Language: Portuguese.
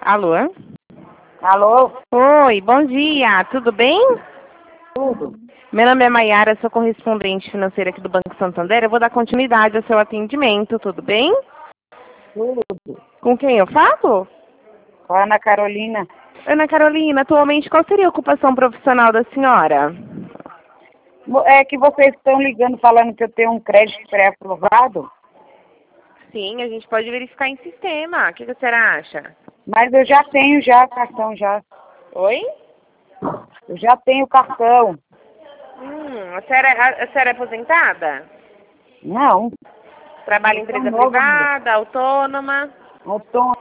Alô? Alô? Oi, bom dia, tudo bem? Tudo. Meu nome é Maiara, sou correspondente financeira aqui do Banco Santander. Eu vou dar continuidade ao seu atendimento, tudo bem? Tudo. Com quem eu falo? Com a Ana Carolina. Ana Carolina, atualmente qual seria a ocupação profissional da senhora? É que vocês estão ligando falando que eu tenho um crédito pré-aprovado, Sim, a gente pode verificar em sistema. O que a senhora acha? mas eu já tenho já cartão já. Oi? Eu já tenho cartão. A senhora é aposentada? Não. Trabalha em Eu sou empresa nova, mulher. privada, autônoma? Autônomo.